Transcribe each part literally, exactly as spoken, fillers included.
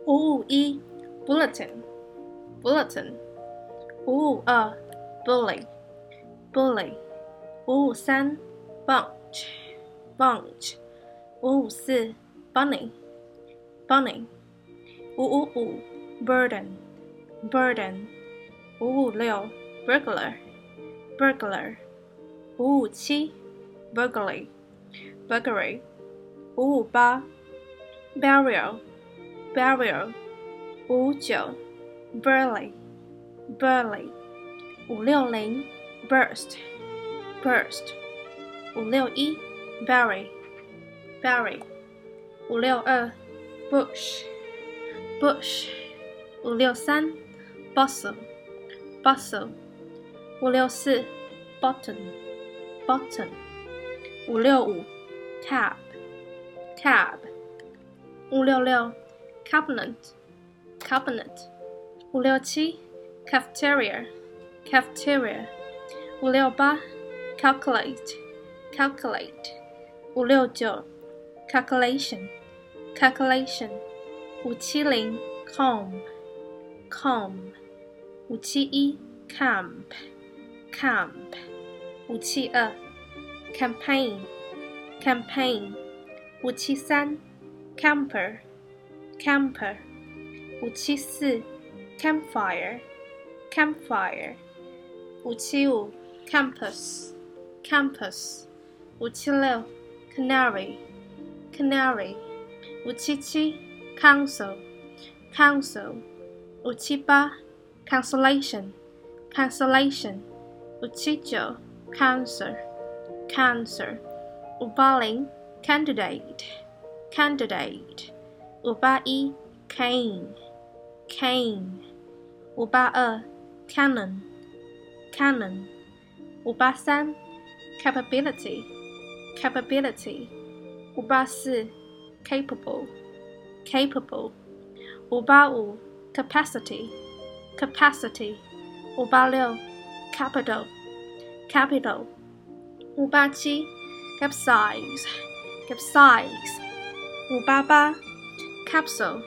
五五一 bulletin bulletin 五五二 bully bully 五五三 bunch bunch 五五四 bunny bunny 五五五 burden burden 五五六 burglar burglar 五五七 burglary burglary 五五八 burial burial 五五九 burly burly 五六零 burst burst 五六一 bury bury 五六二 bush bush 五六三 bustle bustle 五六四 button button 五六五 cab cab 五六六 cabinet cabinet 五六七 cafeteria cafeteria 五六八 calculate calculate 五六九 calculation calculation 五七零 comb comb 五七一 camp camp 五七二 campaign campaign 五七三 camper camper 五七四 campfire campfire 五七五 campus campus 五七六 canary canary 五七七 council council 五七八 cancellation cancellation 五七九 cancer cancer 五八零 candidate candidate 五八一 cane cane 五八二 canon canon 五八三 capability capability 五八四 capable capable 五八五 capacity capacity 五八六 capital capital 五八七 capsize capsize 五八八 capsule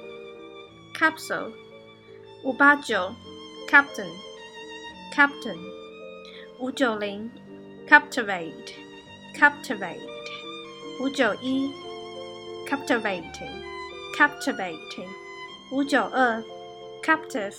capsule 五八九 captain captain 五九零 captivate captivate 五九一 captivating captivating 五九二 captive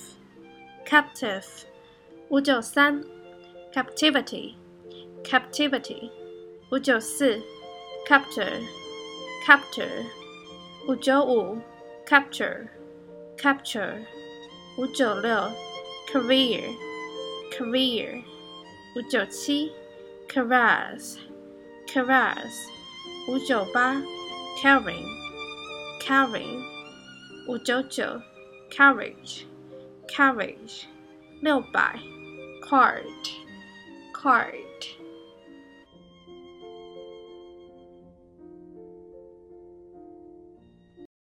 captive 五九三 captivity captivity 五九四 capture capture 五九五 capture capture 五九六 career career 五九七 carouse carouse 五九八 carrying carrying 五九九 carriage carriage 六百 cart cart